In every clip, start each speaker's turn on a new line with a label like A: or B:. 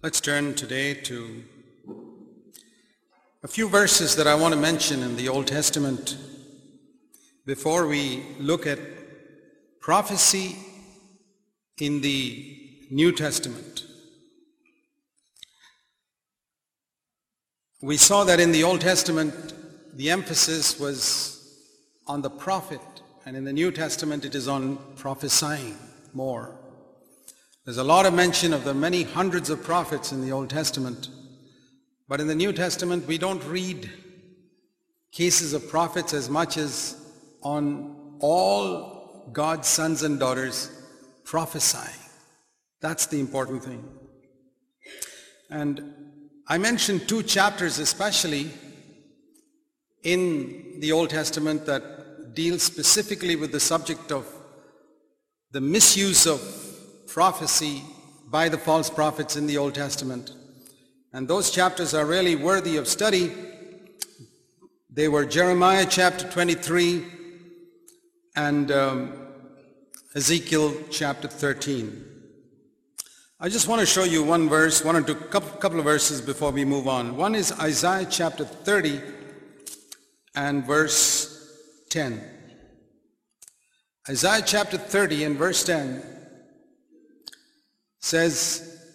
A: Let's turn today to a few verses that I want to mention in the Old Testament before we look at prophecy in the New Testament. We saw that in the Old Testament the emphasis was on the prophet, and in the New Testament it is on prophesying more. There's a lot of mention of the many hundreds of prophets in the Old Testament, but in the New Testament we don't read cases of prophets as much as on all God's sons and daughters prophesying. That's the important thing. And I mentioned two chapters especially in the Old Testament that deal specifically with the subject of the misuse of prophecy by the false prophets in the Old Testament. And those chapters are really worthy of study. They were Jeremiah chapter 23 and Ezekiel chapter 13. I just want to show you one verse, one or two, couple of verses before we move on. One is Isaiah chapter 30 and verse 10. Isaiah chapter 30 and verse 10 says,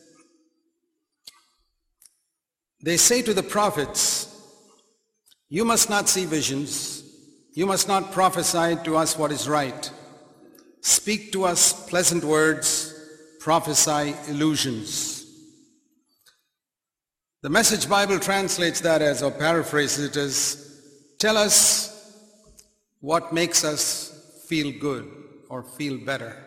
A: they say to the prophets, you must not see visions, you must not prophesy to us what is right. Speak to us pleasant words, prophesy illusions. The Message Bible translates that as, or paraphrases it as, tell us what makes us feel good or feel better.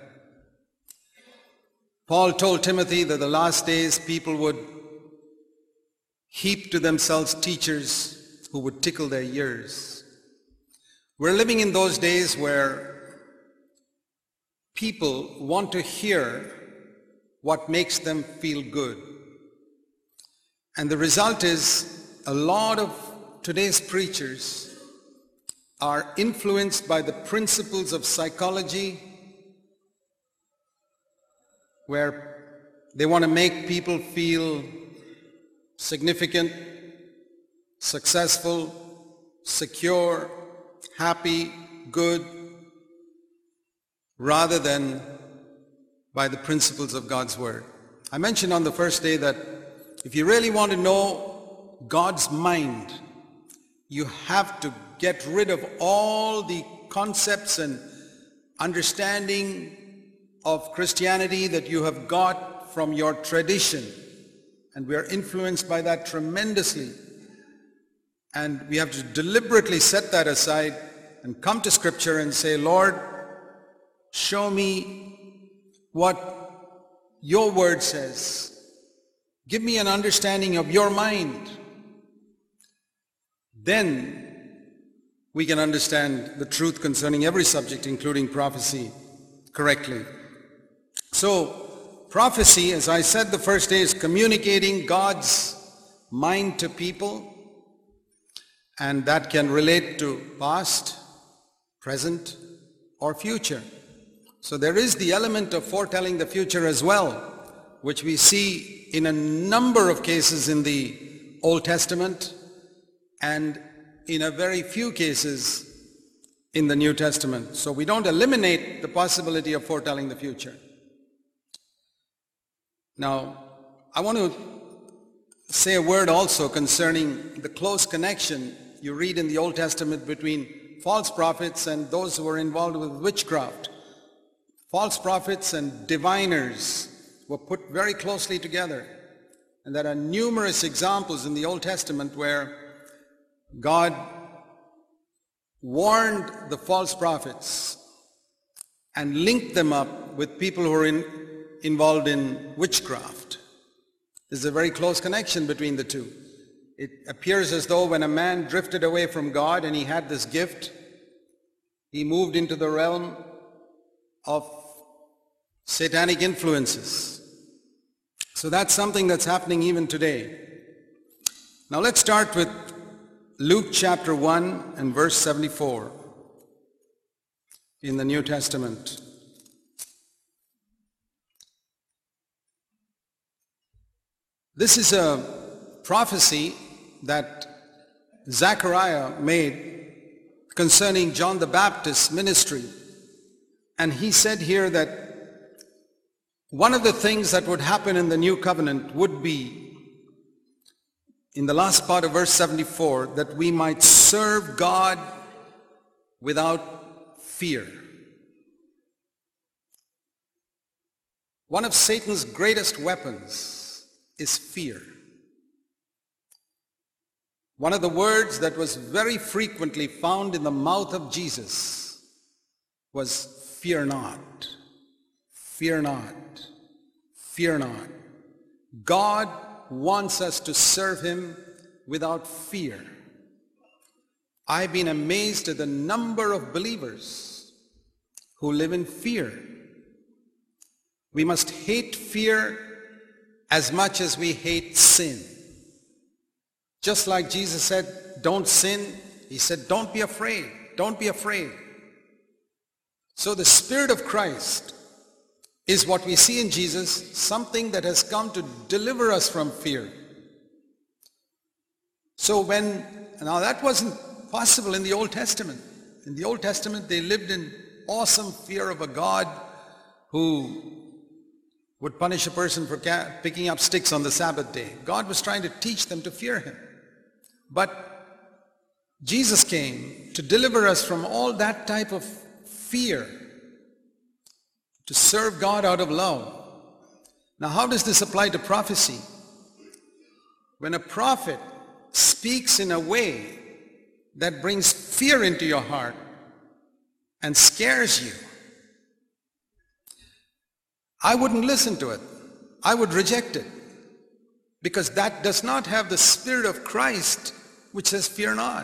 A: Paul told Timothy that the last days people would heap to themselves teachers who would tickle their ears. We're living in those days where people want to hear what makes them feel good. And the result is a lot of today's preachers are influenced by the principles of psychology, where they want to make people feel significant, successful, secure, happy, good, rather than by the principles of God's Word. I mentioned on the first day that if you really want to know God's mind, you have to get rid of all the concepts and understanding of Christianity that you have got from your tradition. And we are influenced by that tremendously. And we have to deliberately set that aside and come to Scripture and say, Lord, show me what your word says. Give me an understanding of your mind. Then we can understand the truth concerning every subject, including prophecy, correctly. So, prophecy, as I said the first day, is communicating God's mind to people, and that can relate to past, present, or future. So there is the element of foretelling the future as well, which we see in a number of cases in the Old Testament and in a very few cases in the New Testament. So we don't eliminate the possibility of foretelling the future. Now, I want to say a word also concerning the close connection you read in the Old Testament between false prophets and those who were involved with witchcraft. False prophets and diviners were put very closely together. And there are numerous examples in the Old Testament where God warned the false prophets and linked them up with people who are involved in witchcraft. There's a very close connection between the two. It appears as though when a man drifted away from God and he had this gift, he moved into the realm of satanic influences. So that's something that's happening even today. Now let's start with Luke chapter 1 and verse 74 in the New Testament. This is a prophecy that Zechariah made concerning John the Baptist's ministry. And he said here that one of the things that would happen in the new covenant would be, in the last part of verse 74, that we might serve God without fear. One of Satan's greatest weapons is fear. One of the words that was very frequently found in the mouth of Jesus was fear not, fear not, fear not. God wants us to serve him without fear. I've been amazed at the number of believers who live in fear. We must hate fear as much as we hate sin. Just like Jesus said, don't sin, he said, don't be afraid, don't be afraid. So the Spirit of Christ is what we see in Jesus, something that has come to deliver us from fear. So now that wasn't possible in the Old Testament. In the Old Testament, they lived in awesome fear of a God who would punish a person for picking up sticks on the Sabbath day. God was trying to teach them to fear him. But Jesus came to deliver us from all that type of fear, to serve God out of love. Now, how does this apply to prophecy? When a prophet speaks in a way that brings fear into your heart and scares you, I wouldn't listen to it. I would reject it, because that does not have the Spirit of Christ, which says fear not.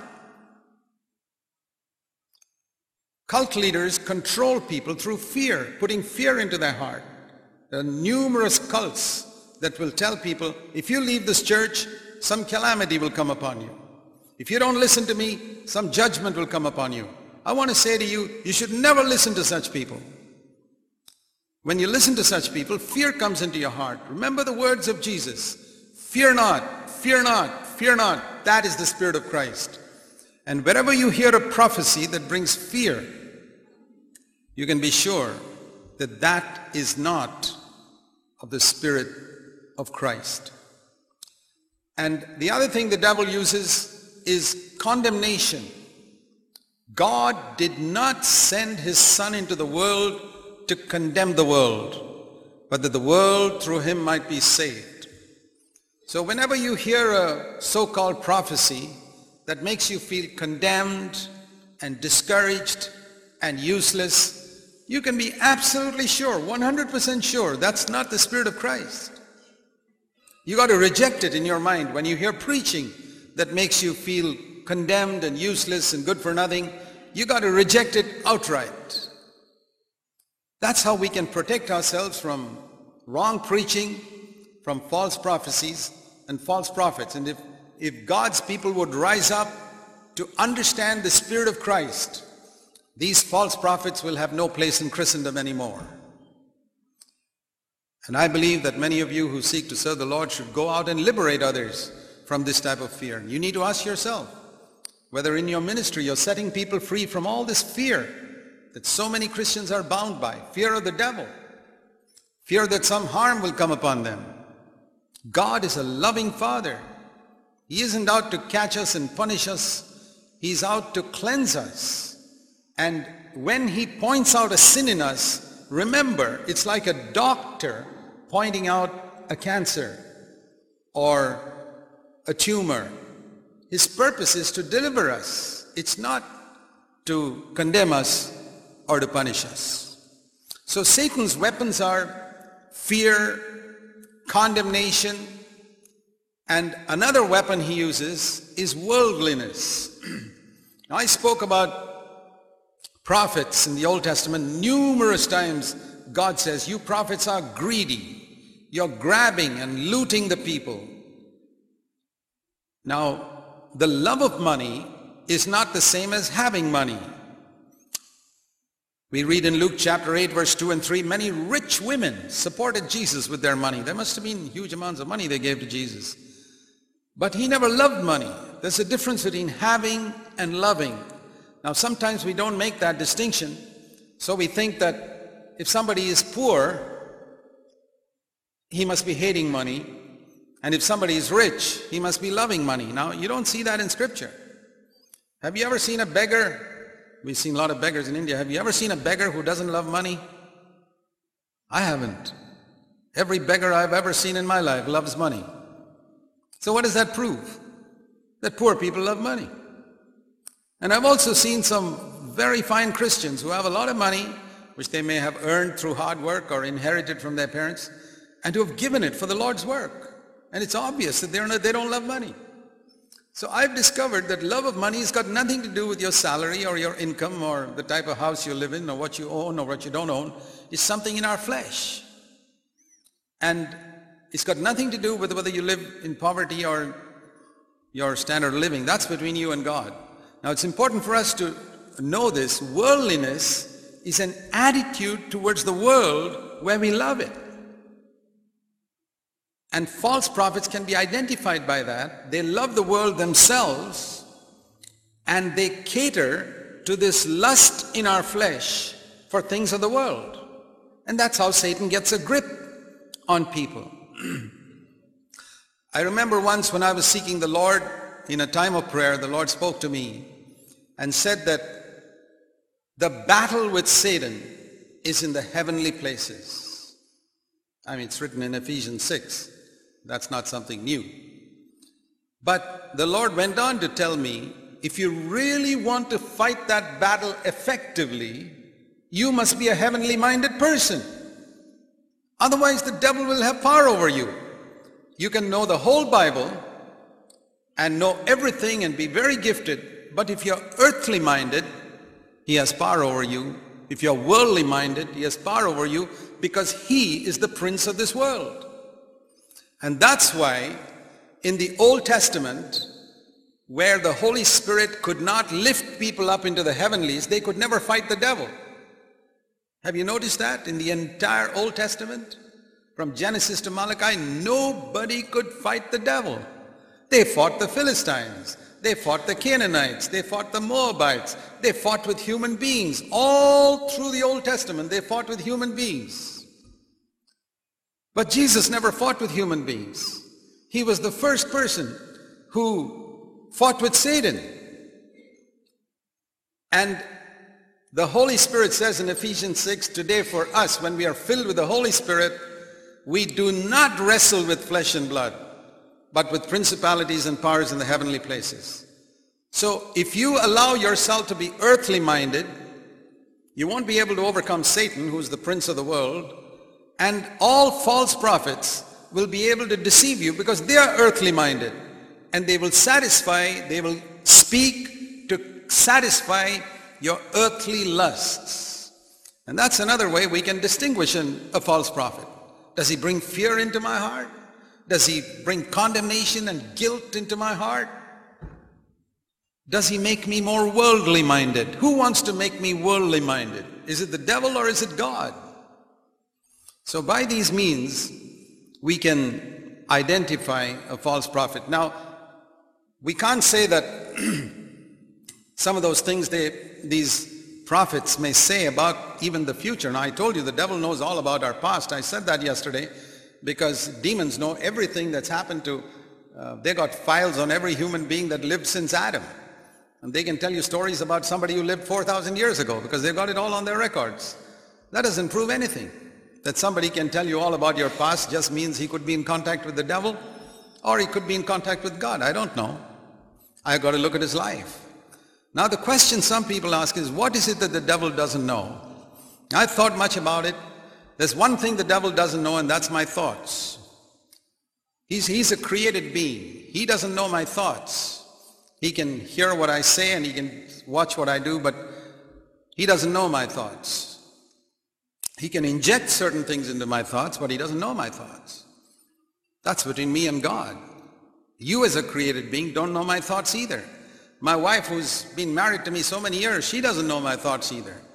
A: Cult leaders control people through fear, putting fear into their heart. There are numerous cults that will tell people, if you leave this church, some calamity will come upon you. If you don't listen to me, some judgment will come upon you. I want to say to you, you should never listen to such people. When you listen to such people, fear comes into your heart. Remember the words of Jesus. Fear not, fear not, fear not. That is the Spirit of Christ. And wherever you hear a prophecy that brings fear, you can be sure that that is not of the Spirit of Christ. And the other thing the devil uses is condemnation. God did not send his Son into the world to condemn the world, but that the world through him might be saved. So whenever you hear a so-called prophecy that makes you feel condemned and discouraged and useless, you can be absolutely sure, 100% sure, that's not the Spirit of Christ. You got to reject it in your mind. When you hear preaching that makes you feel condemned and useless and good for nothing, you got to reject it outright. That's how we can protect ourselves from wrong preaching, from false prophecies and false prophets. And if God's people would rise up to understand the Spirit of Christ, these false prophets will have no place in Christendom anymore. And I believe that many of you who seek to serve the Lord should go out and liberate others from this type of fear. You need to ask yourself whether in your ministry you're setting people free from all this fear that so many Christians are bound by. Fear of the devil. Fear that some harm will come upon them. God is a loving Father. He isn't out to catch us and punish us. He's out to cleanse us. And when he points out a sin in us, remember, it's like a doctor pointing out a cancer or a tumor. His purpose is to deliver us. It's not to condemn us or to punish us. So Satan's weapons are fear, condemnation, and another weapon he uses is worldliness. Now, I spoke about prophets in the Old Testament. Numerous times God says, you prophets are greedy. You're grabbing and looting the people. Now, the love of money is not the same as having money. We read in Luke chapter 8, verse 2 and 3, many rich women supported Jesus with their money. There must have been huge amounts of money they gave to Jesus. But he never loved money. There's a difference between having and loving. Now, sometimes we don't make that distinction. So we think that if somebody is poor, he must be hating money. And if somebody is rich, he must be loving money. Now, you don't see that in Scripture. Have you ever seen a beggar? We've seen a lot of beggars in India. Have you ever seen a beggar who doesn't love money? I haven't. Every beggar I've ever seen in my life loves money. So what does that prove? That poor people love money. And I've also seen some very fine Christians who have a lot of money, which they may have earned through hard work or inherited from their parents, and who have given it for the Lord's work. And it's obvious that they don't love money. So I've discovered that love of money has got nothing to do with your salary or your income or the type of house you live in or what you own or what you don't own. It's something in our flesh. And it's got nothing to do with whether you live in poverty or your standard of living. That's between you and God. Now it's important for us to know this. Worldliness is an attitude towards the world where we love it. And false prophets can be identified by that. They love the world themselves and they cater to this lust in our flesh for things of the world. And that's how Satan gets a grip on people. I remember once when I was seeking the Lord in a time of prayer, the Lord spoke to me and said that the battle with Satan is in the heavenly places. I mean, it's written in Ephesians 6. That's not something new. But the Lord went on to tell me, if you really want to fight that battle effectively, you must be a heavenly minded person. Otherwise the devil will have power over you. You can know the whole Bible and know everything and be very gifted, but if you're earthly minded, he has power over you. If you're worldly minded, he has power over you because he is the prince of this world. And that's why in the Old Testament, where the Holy Spirit could not lift people up into the heavenlies, they could never fight the devil. Have you noticed that? In the entire Old Testament, from Genesis to Malachi, nobody could fight the devil. They fought the Philistines, they fought the Canaanites, they fought the Moabites, they fought with human beings. All through the Old Testament, they fought with human beings. But Jesus never fought with human beings. He was the first person who fought with Satan. And the Holy Spirit says in Ephesians 6, today for us, when we are filled with the Holy Spirit, we do not wrestle with flesh and blood, but with principalities and powers in the heavenly places. So if you allow yourself to be earthly minded, you won't be able to overcome Satan, who's the prince of the world, and all false prophets will be able to deceive you because they are earthly minded and they will speak to satisfy your earthly lusts. And that's another way we can distinguish a false prophet. Does he bring fear into my heart? Does he bring condemnation and guilt into my heart? Does he make me more worldly minded? Who wants to make me worldly minded? Is it the devil or is it God? So by these means, we can identify a false prophet. Now, we can't say that some of those things these prophets may say about even the future. Now, I told you the devil knows all about our past. I said that yesterday because demons know everything that's happened to, they got files on every human being that lived since Adam. And they can tell you stories about somebody who lived 4,000 years ago because they've got it all on their records. That doesn't prove anything. That somebody can tell you all about your past just means he could be in contact with the devil or he could be in contact with God. I don't know. I've got to look at his life. Now the question some people ask is, what is it that the devil doesn't know? I've thought much about it. There's one thing the devil doesn't know, and that's my thoughts. He's a created being. He doesn't know my thoughts. He can hear what I say and he can watch what I do, but he doesn't know my thoughts. He can inject certain things into my thoughts, but he doesn't know my thoughts. That's between me and God. You as a created being don't know my thoughts either. My wife, who's been married to me so many years, she doesn't know my thoughts either.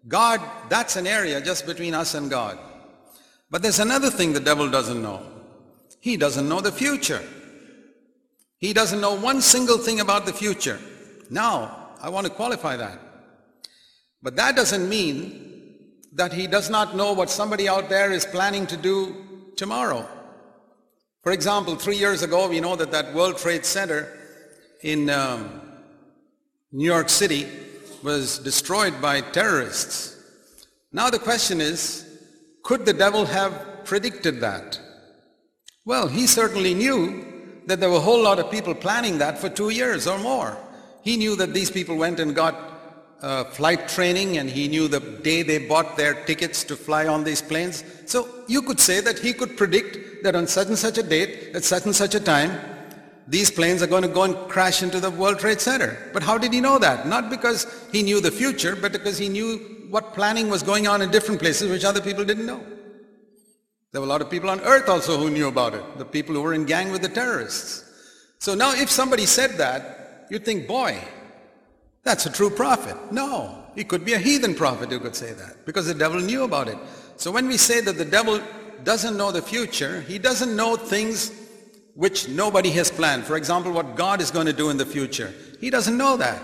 A: God, that's an area just between us and God. But there's another thing the devil doesn't know. He doesn't know the future. He doesn't know one single thing about the future. Now, I want to qualify that. But that doesn't mean that he does not know what somebody out there is planning to do tomorrow. For example, 3 years ago, we know that World Trade Center in New York City was destroyed by terrorists. Now the question is, could the devil have predicted that? Well, he certainly knew that there were a whole lot of people planning that for 2 years or more. He knew that these people went and got flight training, and he knew the day they bought their tickets to fly on these planes. So you could say that he could predict that on such and such a date, at such and such a time, these planes are going to go and crash into the World Trade Center. But how did he know that? Not because he knew the future, but because he knew what planning was going on in different places which other people didn't know. There were a lot of people on earth also who knew about it, the people who were in gang with the terrorists. So now if somebody said that, you'd think, boy, that's a true prophet. No, he could be a heathen prophet who could say that, because the devil knew about it. So when we say that the devil doesn't know the future, he doesn't know things which nobody has planned. For example, what God is going to do in the future. He doesn't know that.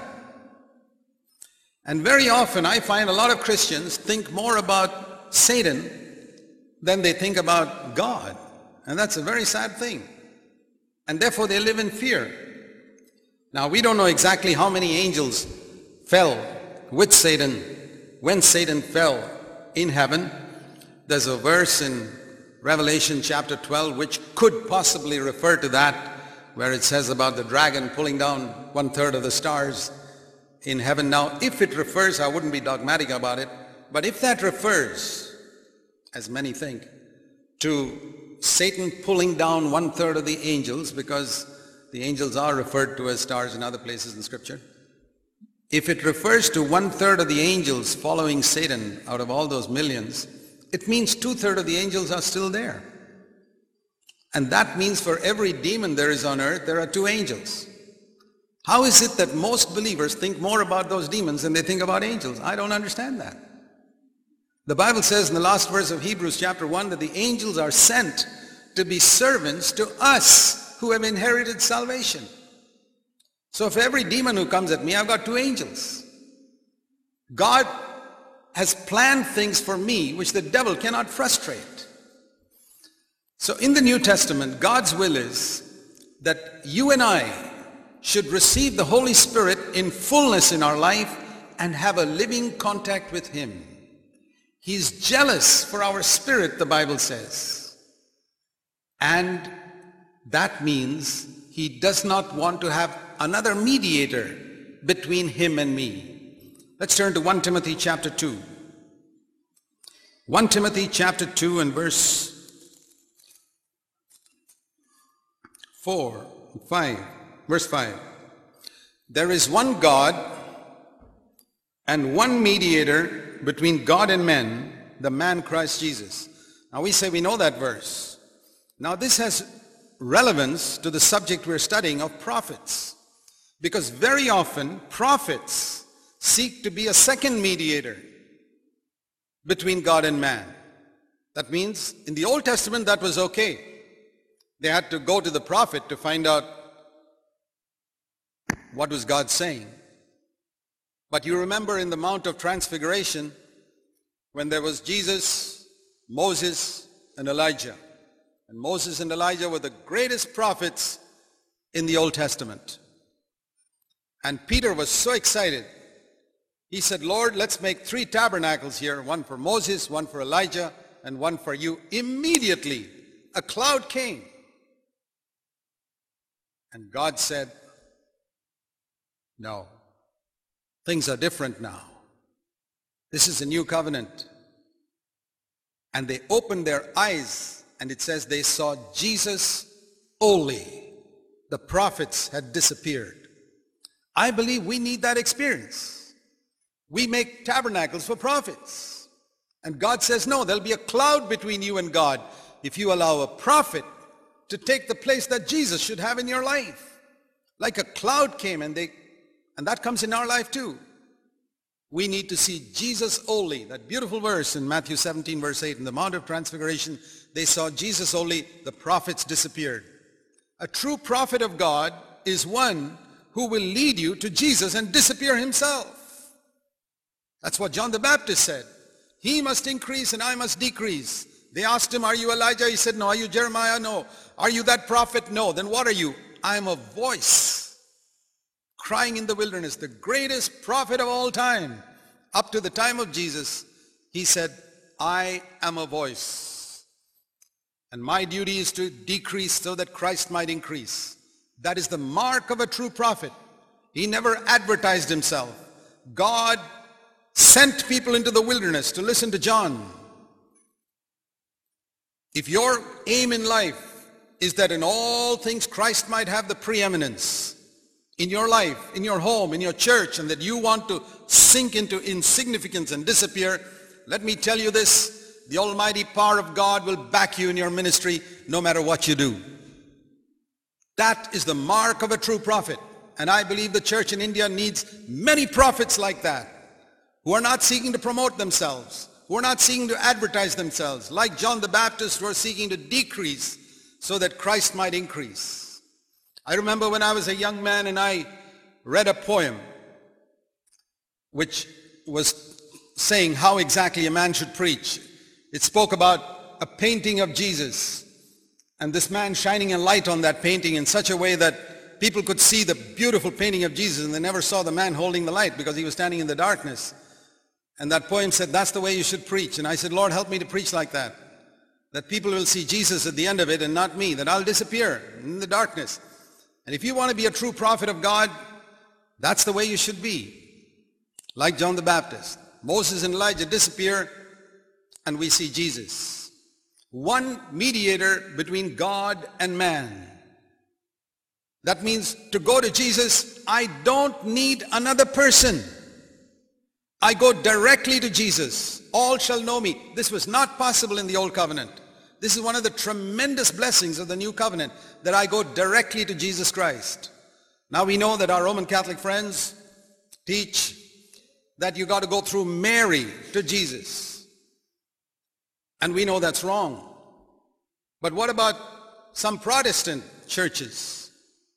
A: And very often I find a lot of Christians think more about Satan than they think about God. And that's a very sad thing. And therefore they live in fear. Now we don't know exactly how many angels fell with Satan when Satan fell in heaven. There's a verse in Revelation chapter 12 which could possibly refer to that, where it says about the dragon pulling down 1/3 of the stars in heaven. Now if it refers, I wouldn't be dogmatic about it, but if that refers, as many think, to Satan pulling down 1/3 of the angels, because the angels are referred to as stars in other places in Scripture. If it refers to 1/3 of the angels following Satan out of all those millions, it means 2/3 of the angels are still there. And that means for every demon there is on earth, there are 2 angels. How is it that most believers think more about those demons than they think about angels? I don't understand that. The Bible says in the last verse of Hebrews chapter 1 that the angels are sent to be servants to us who have inherited salvation. So for every demon who comes at me, I've got 2 angels. God has planned things for me which the devil cannot frustrate. So in the New Testament, God's will is that you and I should receive the Holy Spirit in fullness in our life and have a living contact with Him. He's jealous for our spirit, the Bible says. And that means He does not want to have another mediator between Him and me. Let's turn to 1 Timothy chapter 2. 1 Timothy chapter 2 and verse 5. There is one God and one mediator between God and men, the man Christ Jesus. Now we say we know that verse. Now this has relevance to the subject we're studying of prophets, because very often prophets seek to be a second mediator between God and man. That means in the Old Testament that was okay. They had to go to the prophet to find out what was God saying. But you remember in the Mount of Transfiguration when there was Jesus, Moses, and Elijah. And Moses and Elijah were the greatest prophets in the Old Testament. And Peter was so excited. He said, Lord, let's make 3 tabernacles here, one for Moses, one for Elijah, and one for you. Immediately, a cloud came. And God said, no, things are different now. This is a new covenant. And they opened their eyes, and it says they saw Jesus only. The prophets had disappeared. I believe we need that experience. We make tabernacles for prophets. And God says, no, there'll be a cloud between you and God if you allow a prophet to take the place that Jesus should have in your life. Like a cloud came, and that comes in our life too. We need to see Jesus only. That beautiful verse in Matthew 17 verse 8, in the Mount of Transfiguration, they saw Jesus only, the prophets disappeared. A true prophet of God is one who will lead you to Jesus and disappear himself. That's what John the Baptist said. He must increase and I must decrease. They asked him, are you Elijah? He said, no. Are you Jeremiah? No. Are you that prophet? No. Then what are you? I am a voice crying in the wilderness. The greatest prophet of all time. Up to the time of Jesus, he said, I am a voice. And my duty is to decrease so that Christ might increase. That is the mark of a true prophet. He never advertised himself. God sent people into the wilderness to listen to John. If your aim in life is that in all things Christ might have the preeminence in your life, in your home, in your church, and that you want to sink into insignificance and disappear, let me tell you this, the almighty power of God will back you in your ministry no matter what you do. That is the mark of a true prophet. And I believe the church in India needs many prophets like that, who are not seeking to promote themselves, who are not seeking to advertise themselves, like John the Baptist, who are seeking to decrease so that Christ might increase. I remember when I was a young man and I read a poem which was saying how exactly a man should preach. It spoke about a painting of Jesus and this man shining a light on that painting in such a way that people could see the beautiful painting of Jesus and they never saw the man holding the light because he was standing in the darkness. And that poem said, that's the way you should preach. And I said, Lord, help me to preach like that. That people will see Jesus at the end of it and not me. That I'll disappear in the darkness. And if you want to be a true prophet of God, that's the way you should be. Like John the Baptist. Moses and Elijah disappear and we see Jesus. One mediator between God and man. That means to go to Jesus, I don't need another person. I go directly to Jesus. All shall know me. This was not possible in the Old Covenant. This is one of the tremendous blessings of the New Covenant, that I go directly to Jesus Christ. Now we know that our Roman Catholic friends teach that you got to go through Mary to Jesus. And we know that's wrong. But what about some Protestant churches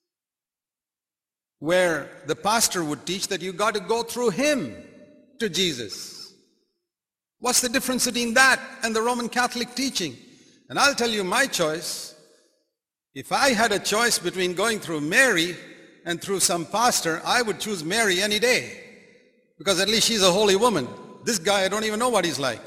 A: where the pastor would teach that you got to go through him to Jesus? What's the difference between that and the Roman Catholic teaching? And I'll tell you my choice. If I had a choice between going through Mary and through some pastor, I would choose Mary any day. Because at least she's a holy woman. This guy, I don't even know what he's like.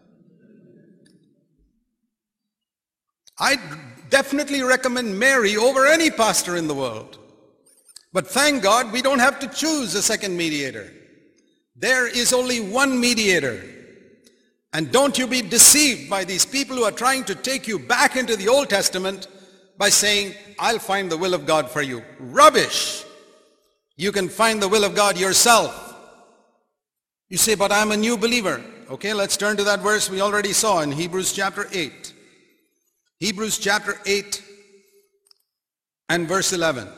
A: I definitely recommend Mary over any pastor in the world. But thank God we don't have to choose a second mediator. There is only one mediator. And don't you be deceived by these people who are trying to take you back into the Old Testament by saying, I'll find the will of God for you. Rubbish! You can find the will of God yourself. You say, but I'm a new believer. Okay, let's turn to that verse we already saw in Hebrews chapter 8. Hebrews chapter 8 and verse 11.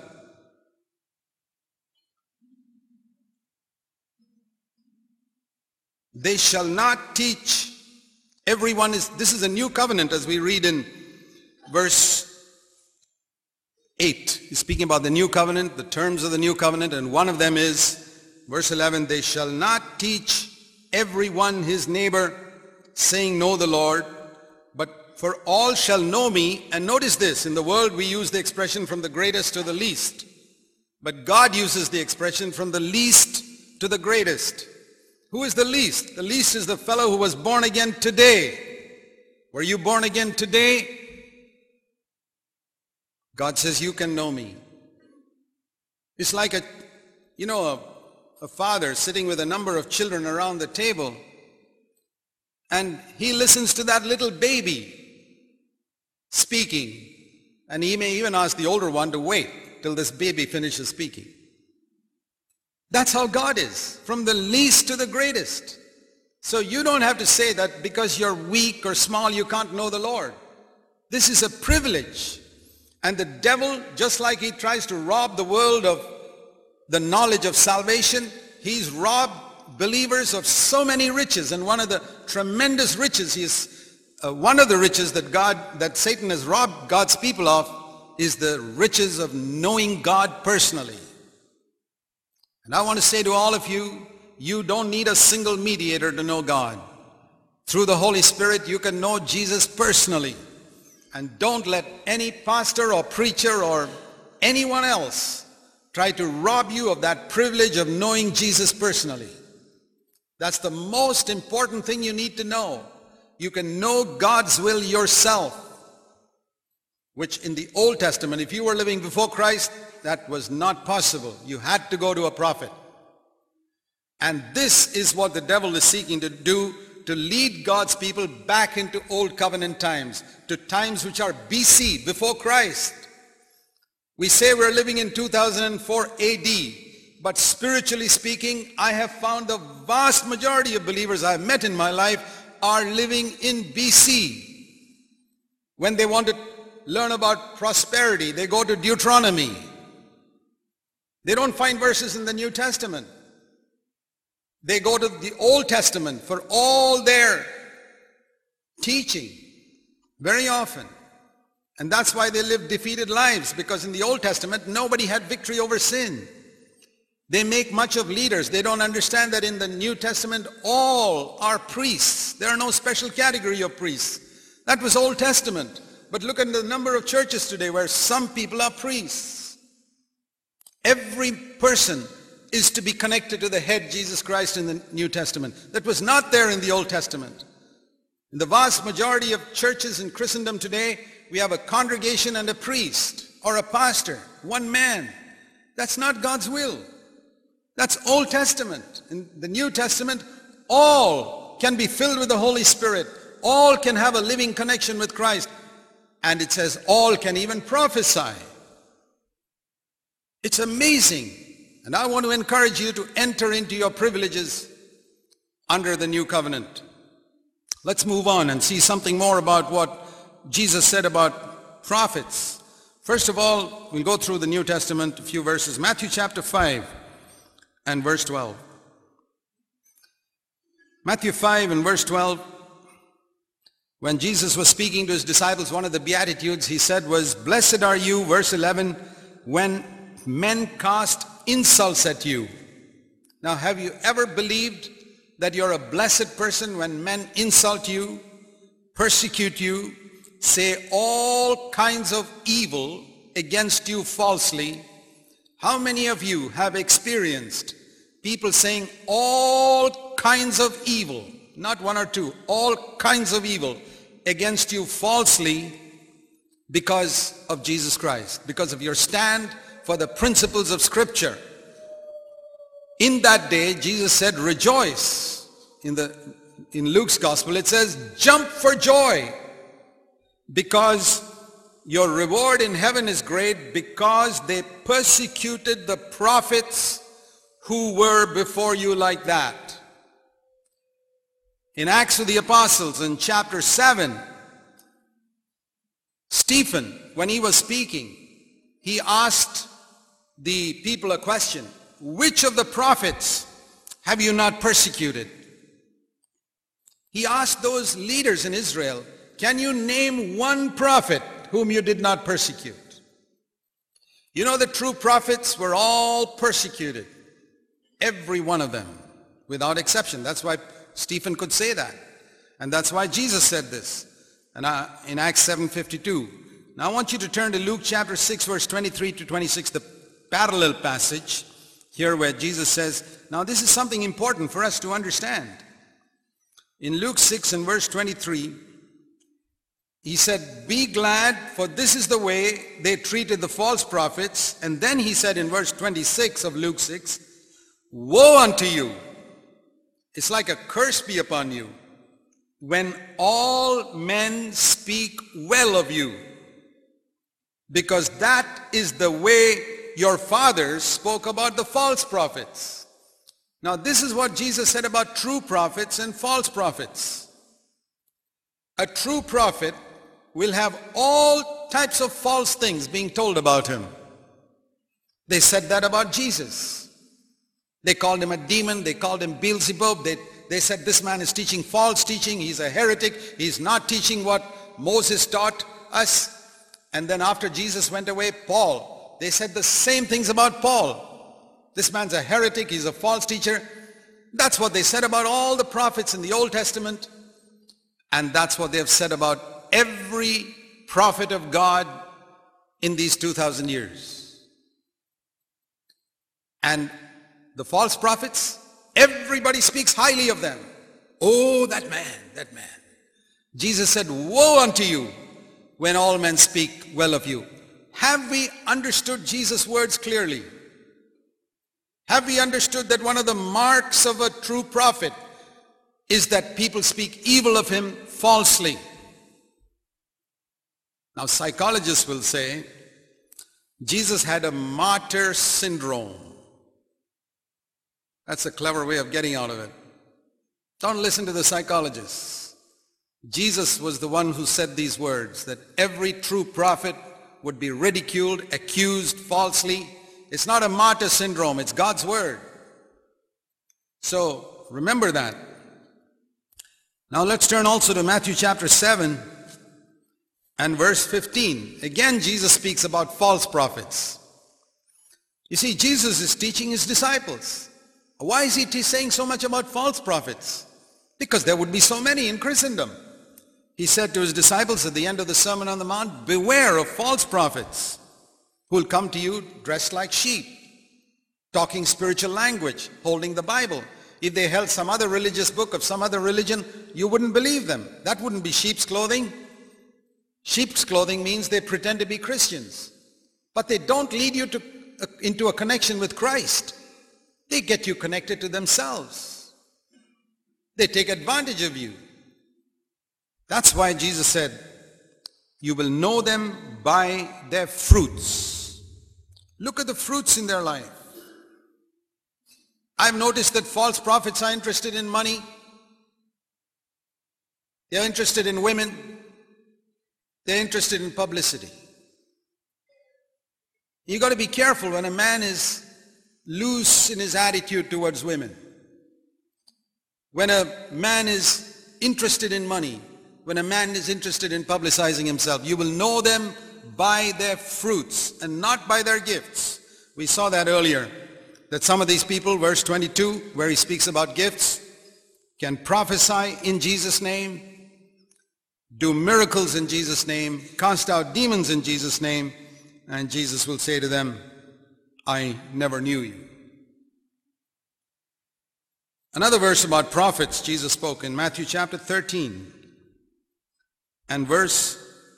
A: They shall not teach everyone this is a new covenant, as we read in verse 8. He's speaking about the new covenant, the terms of the new covenant, and one of them is verse 11, they shall not teach everyone his neighbor, saying, know the Lord, but for all shall know me. And notice this, in the world we use the expression from the greatest to the least, but God uses the expression from the least to the greatest. Who is the least? The least is the fellow who was born again today. Were you born again today? God says you can know me. It's like a father sitting with a number of children around the table, and he listens to that little baby speaking, and he may even ask the older one to wait till this baby finishes speaking. That's how God is, from the least to the greatest. So you don't have to say that because you're weak or small you can't know the Lord. This is a privilege. And the devil, just like he tries to rob the world of the knowledge of salvation, he's robbed believers of so many riches, and one of the tremendous riches one of the riches that Satan has robbed God's people of is the riches of knowing God personally. And I want to say to all of you, you don't need a single mediator to know God. Through the Holy Spirit, you can know Jesus personally. And don't let any pastor or preacher or anyone else try to rob you of that privilege of knowing Jesus personally. That's the most important thing you need to know. You can know God's will yourself, which in the Old Testament, if you were living before Christ, that was not possible. You had to go to a prophet. And this is what the devil is seeking to do, to lead God's people back into Old Covenant times, to times which are BC, before Christ. We say we're living in 2004 AD, but spiritually speaking, I have found the vast majority of believers I've met in my life are living in BC. When they want to learn about prosperity, they go to Deuteronomy. They don't find verses in the New Testament. They go to the Old Testament for all their teaching very often. And that's why they live defeated lives, because in the Old Testament, nobody had victory over sin. They make much of leaders. They don't understand that in the New Testament, all are priests. There are no special category of priests. That was Old Testament. But look at the number of churches today where some people are priests. Every person is to be connected to the head, Jesus Christ, in the New Testament. That was not there in the Old Testament. In the vast majority of churches in Christendom today, we have a congregation and a priest or a pastor, one man. That's not God's will. That's Old Testament. In the New Testament, all can be filled with the Holy Spirit. All can have a living connection with Christ. And it says all can even prophesy. It's amazing. And I want to encourage you to enter into your privileges under the new covenant. Let's move on and see something more about what Jesus said about prophets. First of all, we'll go through the New Testament, a few verses. Matthew chapter 5 and verse 12. Matthew 5 and verse 12. When Jesus was speaking to his disciples, one of the Beatitudes he said was, "Blessed are you," verse 11, "when men cast insults at you." Now, have you ever believed that you're a blessed person when men insult you, persecute you, say all kinds of evil against you falsely? How many of you have experienced people saying all kinds of evil, not one or two, all kinds of evil against you falsely because of Jesus Christ, because of your stand for the principles of Scripture? In that day, Jesus said, rejoice. In Luke's gospel, it says, jump for joy, because your reward in heaven is great, because they persecuted the prophets who were before you like that. In Acts of the Apostles, in chapter 7, Stephen, when he was speaking, he asked the people a question: which of the prophets have you not persecuted? He asked those leaders in Israel, can you name one prophet whom you did not persecute? You know, the true prophets were all persecuted. Every one of them, without exception. That's why Stephen could say that. And that's why Jesus said this in Acts 7:52. Now I want you to turn to Luke chapter 6, verse 23 to 26, the parallel passage here where Jesus says, now this is something important for us to understand. In Luke 6 and verse 23, he said, be glad, for this is the way they treated the false prophets. And then he said in verse 26 of Luke 6, woe unto you. It's like a curse be upon you when all men speak well of you, because that is the way your fathers spoke about the false prophets. Now this is what Jesus said about true prophets and false prophets. A true prophet will have all types of false things being told about him. They said that about Jesus. They called him a demon. They called him Beelzebub. They said this man is teaching false teaching. He's a heretic. He's not teaching what Moses taught us. And then after Jesus went away, Paul, they said the same things about Paul. This man's a heretic. He's a false teacher. That's what they said about all the prophets in the Old Testament. And that's what they have said about every prophet of God in these 2,000 years. And the false prophets, everybody speaks highly of them. Oh, that man, that man. Jesus said, woe unto you when all men speak well of you. Have we understood Jesus' words clearly? Have we understood that one of the marks of a true prophet is that people speak evil of him falsely? Now, psychologists will say Jesus had a martyr syndrome. That's a clever way of getting out of it. Don't listen to the psychologists. Jesus was the one who said these words, that every true prophet would be ridiculed, accused falsely. It's not a martyr syndrome, it's God's word. So remember that. Now let's turn also to Matthew chapter 7 and verse 15. Again, Jesus speaks about false prophets. You see, Jesus is teaching his disciples. Why is he saying so much about false prophets? Because there would be so many in Christendom. He said to his disciples at the end of the Sermon on the Mount, beware of false prophets who will come to you dressed like sheep, talking spiritual language, holding the Bible. If they held some other religious book of some other religion, you wouldn't believe them. That wouldn't be sheep's clothing. Sheep's clothing means they pretend to be Christians, but they don't lead you into a connection with Christ. They get you connected to themselves. They take advantage of you. That's why Jesus said, you will know them by their fruits. Look at the fruits in their life. I've noticed that false prophets are interested in money. They're interested in women. They're interested in publicity. You got to be careful when a man is loose in his attitude towards women. When a man is interested in money, when a man is interested in publicizing himself, you will know them by their fruits and not by their gifts. We saw that earlier, that some of these people, verse 22, where he speaks about gifts, can prophesy in Jesus' name, do miracles in Jesus' name, cast out demons in Jesus' name, and Jesus will say to them, I never knew you. Another verse about prophets Jesus spoke in Matthew chapter 13 and verse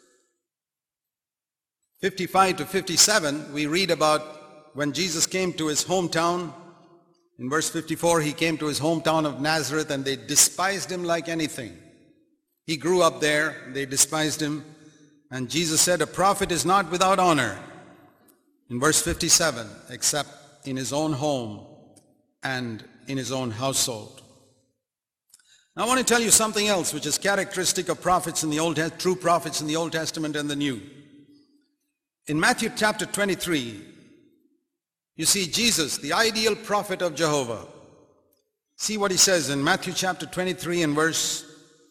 A: 55 to 57, we read about when Jesus came to his hometown. In verse 54, he came to his hometown of Nazareth and they despised him like anything. He grew up there, they despised him, and Jesus said, a prophet is not without honor, in verse 57, except in his own home and in his own household. Now I want to tell you something else which is characteristic of prophets in the Old Testament, true prophets in the Old Testament and the New. In Matthew chapter 23, you see Jesus, the ideal prophet of Jehovah. See what he says in Matthew chapter 23 and verse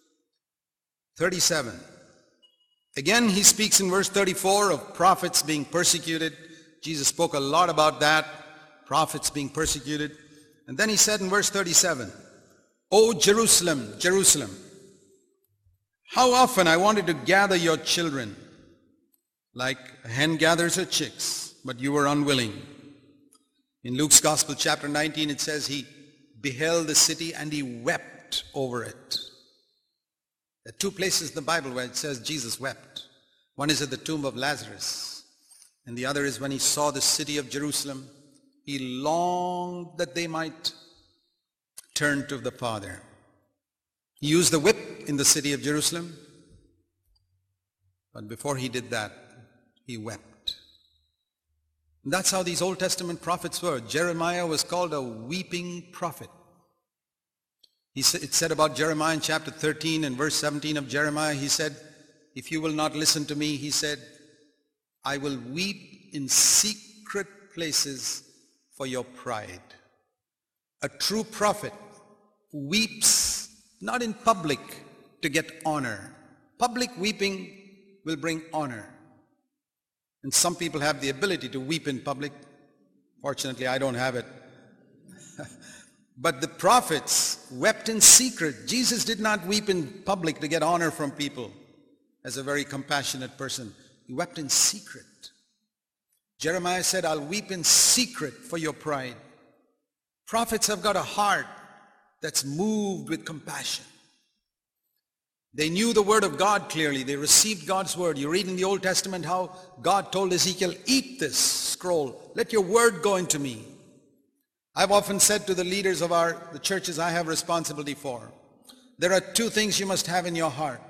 A: 37. Again, he speaks in verse 34 of prophets being persecuted. Jesus spoke a lot about that, prophets being persecuted. And then he said in verse 37, O Jerusalem, Jerusalem, how often I wanted to gather your children, like a hen gathers her chicks, but you were unwilling. In Luke's Gospel, chapter 19, it says he beheld the city and he wept over it. There are two places in the Bible where it says Jesus wept. One is at the tomb of Lazarus, and the other is when he saw the city of Jerusalem. He longed that they might turn to the Father. He used the whip in the city of Jerusalem, but before he did that, he wept. And that's how these Old Testament prophets were. Jeremiah was called a weeping prophet. It said about Jeremiah in chapter 13 and verse 17 of Jeremiah, he said, if you will not listen to me, he said, I will weep in secret places for your pride. A true prophet weeps not in public to get honor. Public weeping will bring honor. And some people have the ability to weep in public. Fortunately, I don't have it. But the prophets wept in secret. Jesus did not weep in public to get honor from people as a very compassionate person. He wept in secret. Jeremiah said, I'll weep in secret for your pride. Prophets have got a heart that's moved with compassion. They knew the word of God clearly. They received God's word. You read in the Old Testament how God told Ezekiel, eat this scroll. Let your word go into me. I've often said to the leaders of the churches I have responsibility for, there are two things you must have in your heart.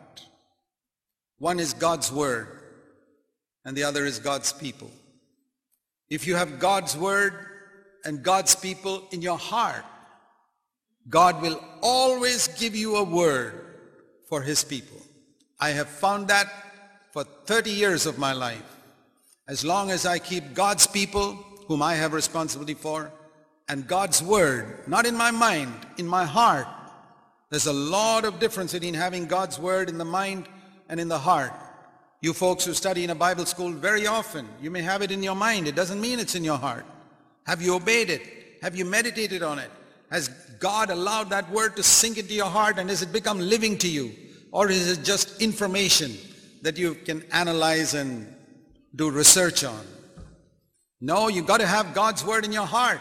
A: One is God's word, and the other is God's people. If you have God's word and God's people in your heart, God will always give you a word for his people. I have found that for 30 years of my life. As long as I keep God's people, whom I have responsibility for, and God's word, not in my mind, in my heart. There's a lot of difference between having God's word in the mind and in the heart. You folks who study in a Bible school, very often, you may have it in your mind. It doesn't mean it's in your heart. Have you obeyed it? Have you meditated on it? Has God allowed that word to sink into your heart, and has it become living to you? Or is it just information that you can analyze and do research on? No, you've got to have God's word in your heart.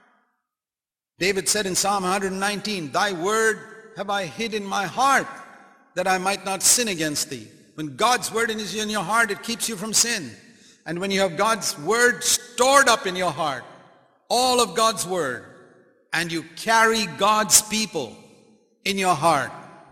A: David said in Psalm 119, thy word have I hid in my heart, that I might not sin against thee. When God's word is in your heart, it keeps you from sin. And when you have God's word stored up in your heart, all of God's word, and you carry God's people in your heart,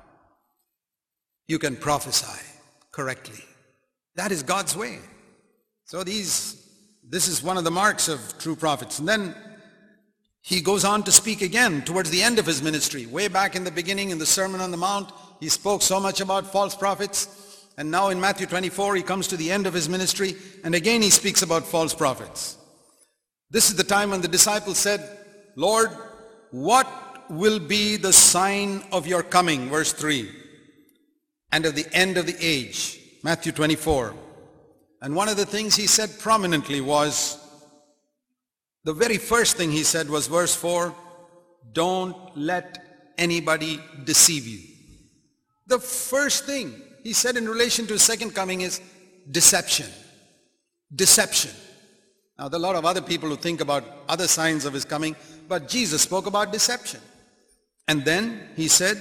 A: you can prophesy correctly. That is God's way. So this is one of the marks of true prophets. And then he goes on to speak again towards the end of his ministry. Way back in the beginning, in the Sermon on the Mount, he spoke so much about false prophets. And now in Matthew 24, he comes to the end of his ministry, and again he speaks about false prophets. This is the time when the disciples said, Lord, what will be the sign of your coming? Verse 3. And of the end of the age. Matthew 24. And one of the things he said prominently was, the very first thing he said was verse 4, don't let anybody deceive you. The first thing he said in relation to his second coming is deception. Deception. Now there are a lot of other people who think about other signs of his coming, but Jesus spoke about deception. And then he said,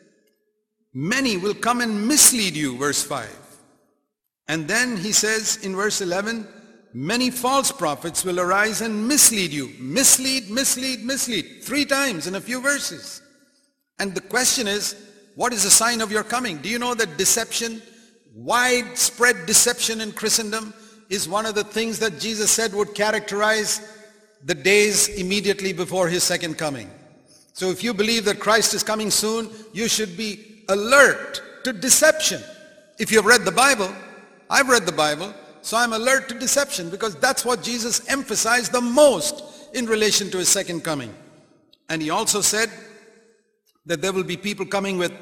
A: many will come and mislead you, verse 5. And then he says in verse 11, many false prophets will arise and mislead you. Mislead, mislead, mislead. 3 times in a few verses. And the question is, what is the sign of your coming? Do you know that deception, widespread deception in Christendom, is one of the things that Jesus said would characterize the days immediately before his second coming? So if you believe that Christ is coming soon, you should be alert to deception. If you've read the Bible, I've read the Bible, so I'm alert to deception, because that's what Jesus emphasized the most in relation to his second coming. And he also said that there will be people coming with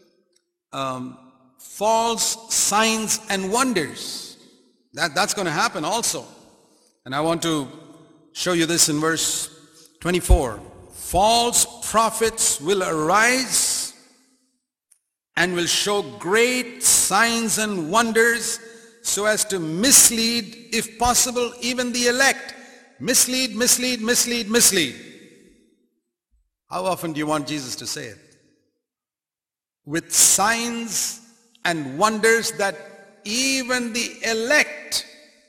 A: false signs and wonders. That's going to happen also. And I want to show you this in verse 24. False prophets will arise and will show great signs and wonders, so as to mislead, if possible, even the elect. Mislead, mislead, mislead, mislead. How often do you want Jesus to say it? With signs and wonders that even the elect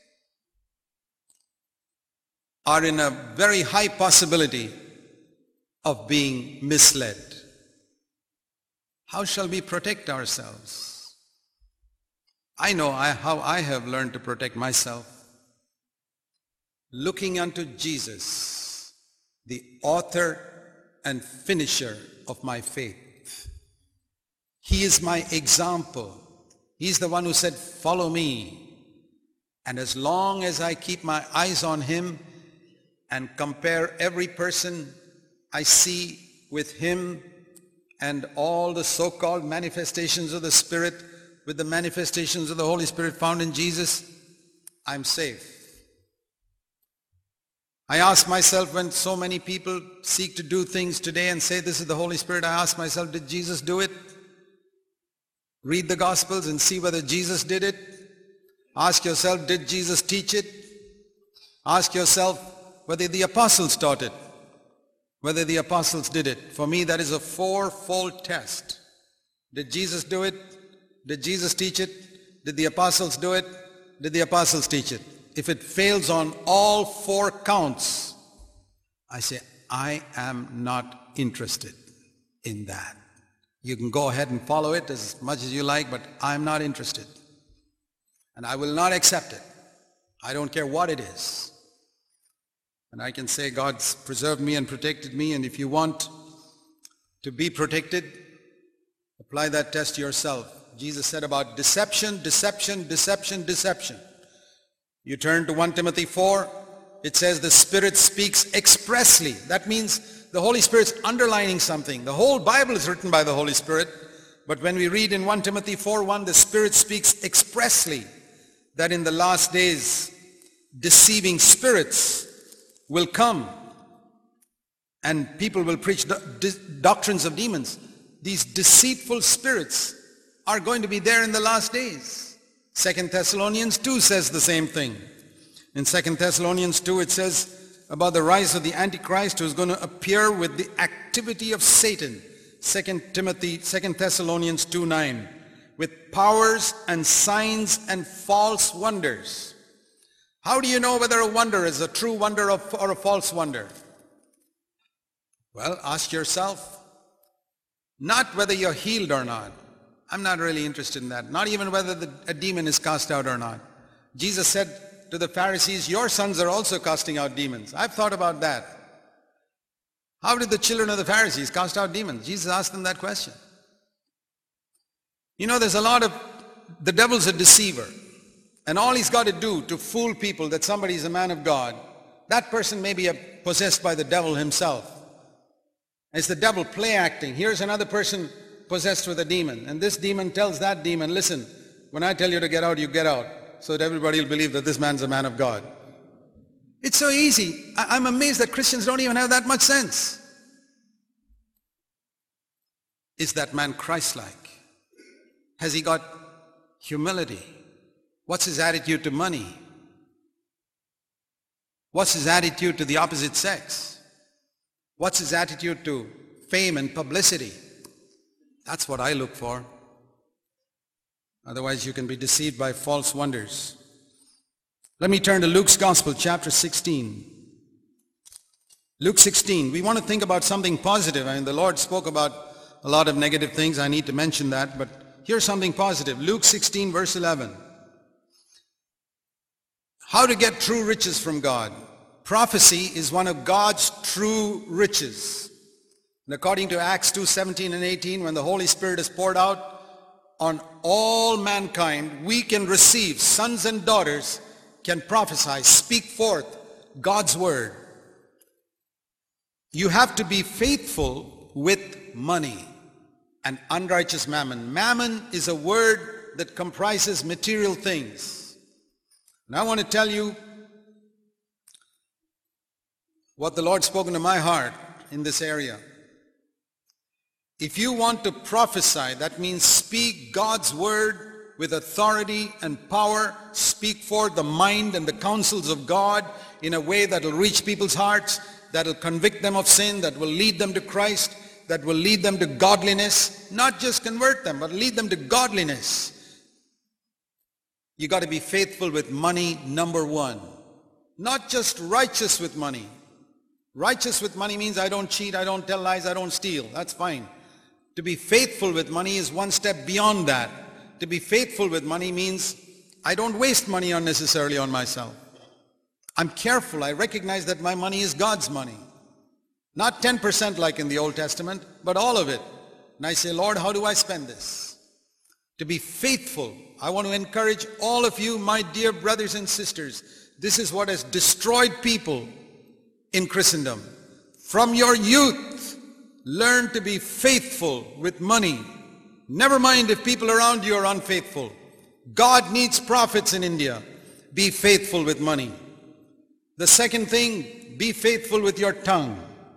A: are in a very high possibility of being misled. How shall we protect ourselves? I know how I have learned to protect myself. Looking unto Jesus, the author and finisher of my faith. He is my example. He's the one who said, follow me. And as long as I keep my eyes on him and compare every person I see with him and all the so-called manifestations of the Spirit, with the manifestations of the Holy Spirit found in Jesus, I'm safe. I ask myself, when so many people seek to do things today and say this is the Holy Spirit, I ask myself, did Jesus do it? Read the Gospels and see whether Jesus did it. Ask yourself, did Jesus teach it? Ask yourself whether the apostles taught it, whether the apostles did it. For me, that is a fourfold test. Did Jesus do it? Did Jesus teach it? Did the apostles do it? Did the apostles teach it? If it fails on all four counts, I say, I am not interested in that. You can go ahead and follow it as much as you like, but I'm not interested. And I will not accept it. I don't care what it is. And I can say God's preserved me and protected me, and if you want to be protected, apply that test yourself. Jesus said about deception, deception, deception, deception. You turn to 1 Timothy 4, it says the Spirit speaks expressly. That means the Holy Spirit's underlining something. The whole Bible is written by the Holy Spirit, but when we read in 1 Timothy 4:1, the Spirit speaks expressly that in the last days deceiving spirits will come and people will preach doctrines of demons. These deceitful spirits are going to be there in the last days. 2 Thessalonians 2 says the same thing. In 2 Thessalonians 2 it says about the rise of the Antichrist who is going to appear with the activity of Satan. 2 Thessalonians 2:9, with powers and signs and false wonders. How do you know whether a wonder is a true wonder or a false wonder? Well, ask yourself. Not whether you're healed or not. I'm not really interested in that. Not even whether a demon is cast out or not. Jesus said to the Pharisees, your sons are also casting out demons. I've thought about that. How did the children of the Pharisees cast out demons? Jesus asked them that question. You know, there's the devil's a deceiver. And all he's got to do to fool people that somebody is a man of God, that person may be possessed by the devil himself. It's the devil play acting. Here's another person possessed with a demon. And this demon tells that demon, listen, when I tell you to get out, you get out. So that everybody will believe that this man's a man of God. It's so easy. I'm amazed that Christians don't even have that much sense. Is that man Christ-like? Has he got humility? What's his attitude to money? What's his attitude to the opposite sex? What's his attitude to fame and publicity? That's what I look for. Otherwise you can be deceived by false wonders. Let me turn to Luke's Gospel, chapter 16. Luke 16. We want to think about something positive. I mean, the Lord spoke about a lot of negative things. I need to mention that, but here's something positive. Luke 16, verse 11. How to get true riches from God. Prophecy is one of God's true riches. And according to Acts 2:17 and 18, when the Holy Spirit is poured out on all mankind, we can receive, sons and daughters can prophesy, speak forth God's word. You have to be faithful with money and unrighteous mammon. Mammon is a word that comprises material things. And I want to tell you what the Lord spoke into my heart in this area. If you want to prophesy, that means speak God's word with authority and power, speak forth the mind and the counsels of God in a way that will reach people's hearts, that will convict them of sin, that will lead them to Christ, that will lead them to godliness, not just convert them, but lead them to godliness. You got to be faithful with money, number one. Not just righteous with money. Righteous with money means I don't cheat, I don't tell lies, I don't steal. That's fine. To be faithful with money is one step beyond that. To be faithful with money means I don't waste money unnecessarily on myself. I'm careful. I recognize that my money is God's money. Not 10% like in the Old Testament, but all of it. And I say, Lord, how do I spend this? To be faithful. I want to encourage all of you, my dear brothers and sisters. This is what has destroyed people in Christendom. From your youth, learn to be faithful with money. Never mind if people around you are unfaithful. God needs prophets in India. Be faithful with money. The second thing, be faithful with your tongue.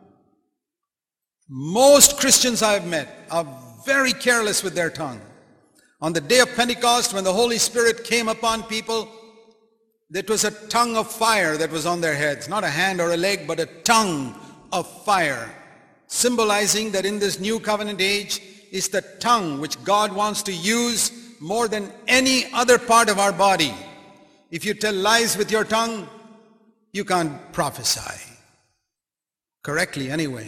A: Most Christians I have met are very careless with their tongue. On the day of Pentecost, when the Holy Spirit came upon people, it was a tongue of fire that was on their heads. Not a hand or a leg, but a tongue of fire. Symbolizing that in this new covenant age is the tongue which God wants to use more than any other part of our body. If you tell lies with your tongue, you can't prophesy. Correctly anyway.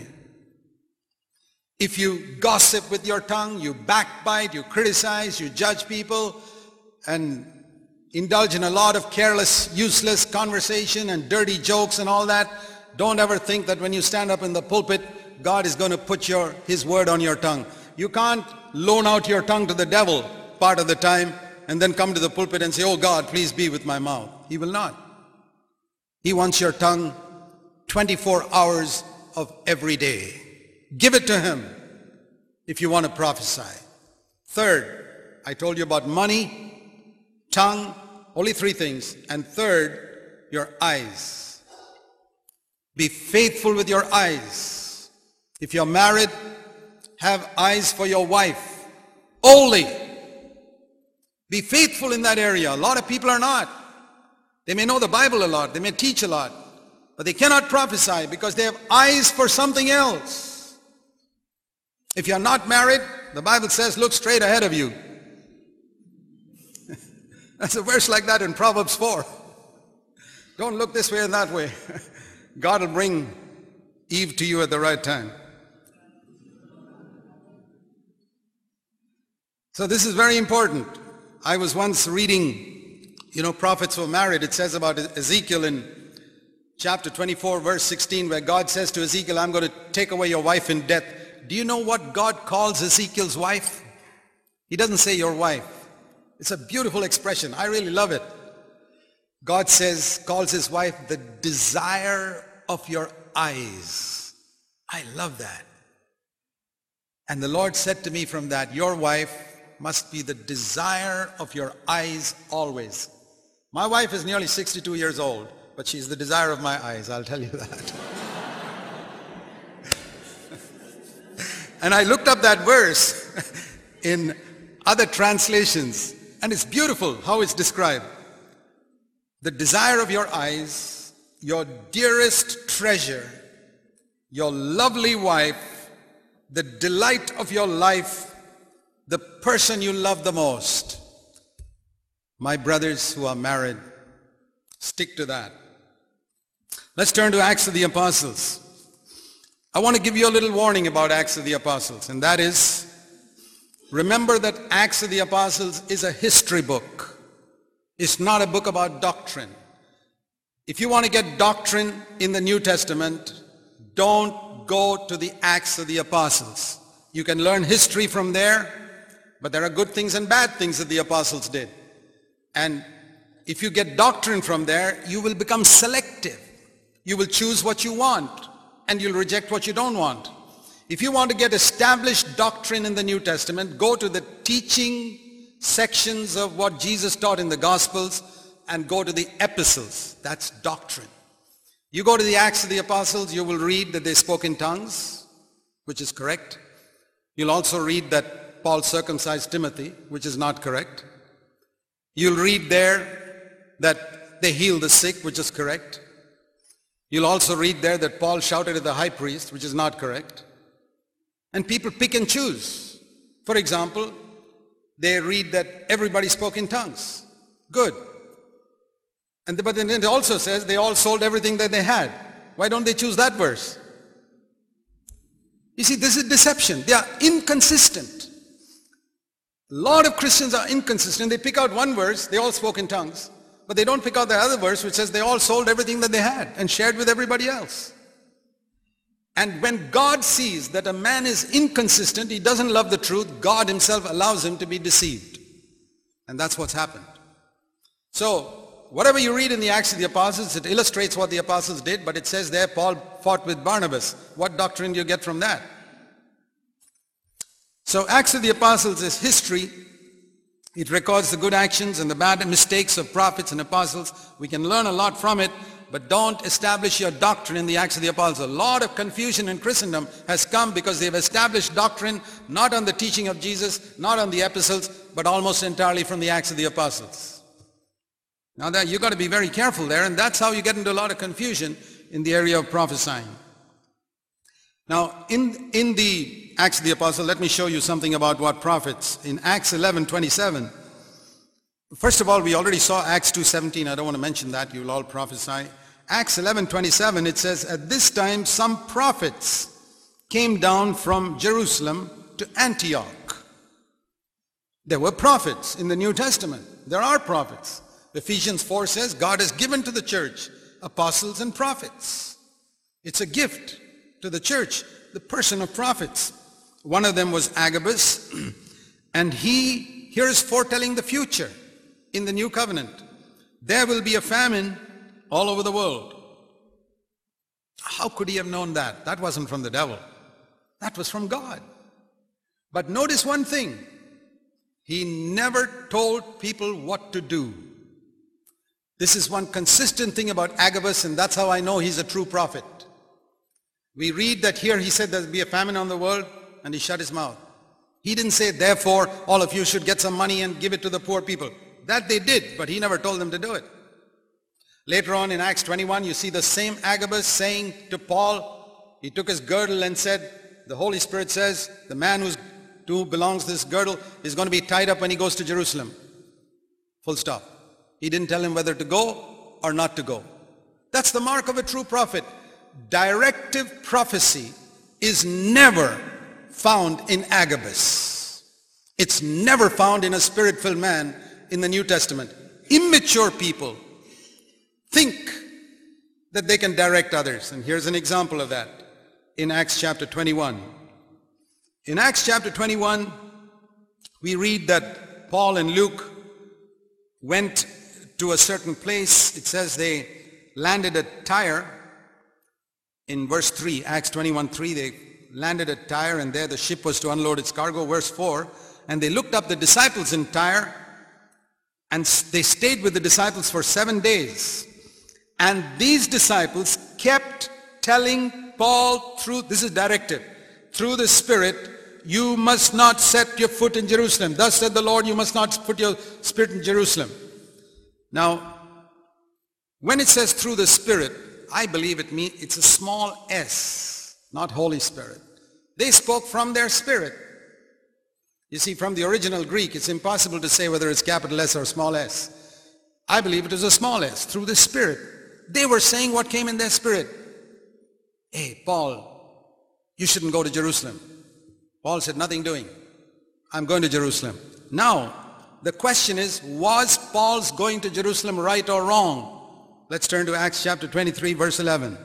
A: If you gossip with your tongue, you backbite, you criticize, you judge people, and indulge in a lot of careless, useless conversation and dirty jokes and all that, don't ever think that when you stand up in the pulpit, God is going to put His word on your tongue. You can't loan out your tongue to the devil part of the time and then come to the pulpit and say, oh God, please be with my mouth. He will not. He wants your tongue 24 hours of every day. Give it to Him if you want to prophesy. Third, I told you about money, tongue, only three things. And third, your eyes. Be faithful with your eyes. If you're married, have eyes for your wife only. Be faithful in that area. A lot of people are not. They may know the Bible a lot, they may teach a lot, but they cannot prophesy because they have eyes for something else. If you're not married, the Bible says, look straight ahead of you. That's a verse like that in Proverbs 4. Don't look this way and that way. God will bring Eve to you at the right time. So this is very important. I was once reading, prophets who are married. It says about Ezekiel in chapter 24, verse 16, where God says to Ezekiel, I'm going to take away your wife in death. Do you know what God calls Ezekiel's wife? He doesn't say your wife. It's a beautiful expression. I really love it. God calls his wife the desire of your eyes. I love that. And the Lord said to me from that, your wife must be the desire of your eyes always. My wife is nearly 62 years old, but she's the desire of my eyes, I'll tell you that. And I looked up that verse in other translations, and it's beautiful how it's described. The desire of your eyes, your dearest treasure, your lovely wife, the delight of your life, the person you love the most. My brothers who are married, stick to that. Let's turn to Acts of the Apostles. I want to give you a little warning about Acts of the Apostles, and that is, remember that Acts of the Apostles is a history book. It's not a book about doctrine. If you want to get doctrine in the New Testament, don't go to the Acts of the Apostles. You can learn history from there, but there are good things and bad things that the apostles did. And if you get doctrine from there, you will become selective. You will choose what you want, and you'll reject what you don't want. If you want to get established doctrine in the New Testament, go to the teaching sections of what Jesus taught in the Gospels and go to the epistles. That's doctrine. You go to the Acts of the Apostles, you will read that they spoke in tongues, which is correct. You'll also read that Paul circumcised Timothy, which is not correct. You'll read there that they healed the sick, which is correct. You'll also read there that Paul shouted at the high priest, which is not correct. And people pick and choose. For example, they read that everybody spoke in tongues. Good. But then it also says they all sold everything that they had. Why don't they choose that verse? You see, this is deception. They are inconsistent. A lot of Christians are inconsistent. They pick out one verse, they all spoke in tongues, but they don't pick out the other verse which says they all sold everything that they had and shared with everybody else. And when God sees that a man is inconsistent, he doesn't love the truth, God himself allows him to be deceived. And that's what's happened. So, whatever you read in the Acts of the Apostles, it illustrates what the apostles did, but it says there Paul fought with Barnabas. What doctrine do you get from that? So Acts of the Apostles is history. It records the good actions and the bad mistakes of prophets and apostles. We can learn a lot from it, but don't establish your doctrine in the Acts of the Apostles. A lot of confusion in Christendom has come because they've established doctrine not on the teaching of Jesus, not on the epistles, but almost entirely from the Acts of the Apostles. Now that you've got to be very careful there, and that's how you get into a lot of confusion in the area of prophesying. Now, in the Acts of the Apostles, let me show you something about what prophets. In Acts 11:27, first of all, we already saw Acts 2:17. I don't want to mention that. You'll all prophesy. Acts 11:27, it says, at this time some prophets came down from Jerusalem to Antioch. There were prophets in the New Testament. There are prophets. Ephesians 4 says, God has given to the church apostles and prophets. It's a gift to the church, the person of prophets. One of them was Agabus, and he here is foretelling the future in the new covenant. There will be a famine all over the world. How could he have known that? That wasn't from the devil. That was from God. But notice one thing. He never told people what to do. This is one consistent thing about Agabus, and that's how I know he's a true prophet. We read that here he said there'll be a famine on the world, and he shut his mouth. He didn't say, therefore, all of you should get some money and give it to the poor people. That they did, but he never told them to do it. Later on in Acts 21, you see the same Agabus saying to Paul, he took his girdle and said, the Holy Spirit says, the man who belongs to this girdle is going to be tied up when he goes to Jerusalem. Full stop. He didn't tell him whether to go or not to go. That's the mark of a true prophet. Directive prophecy is never found in Agabus. It's never found in a spirit-filled man in the New Testament. Immature people think that they can direct others. And here's an example of that in Acts chapter 21. In Acts chapter 21, we read that Paul and Luke went to a certain place. It says they landed at Tyre. In verse 3, Acts 21:3, they landed at Tyre, and there the ship was to unload its cargo. Verse 4, and they looked up the disciples in Tyre, and they stayed with the disciples for 7 days. And these disciples kept telling Paul through, this is directive, through the Spirit, you must not set your foot in Jerusalem. Thus said the Lord, you must not put your spirit in Jerusalem. Now, when it says through the Spirit, I believe it means it's a small s, not Holy Spirit. They spoke from their spirit. You see, from the original Greek, it's impossible to say whether it's capital S or small s. I believe it was a small s, through the Spirit. They were saying what came in their spirit. Hey, Paul, you shouldn't go to Jerusalem. Paul said, nothing doing. I'm going to Jerusalem. Now, the question is, was Paul's going to Jerusalem right or wrong? Let's turn to Acts chapter 23, verse 11.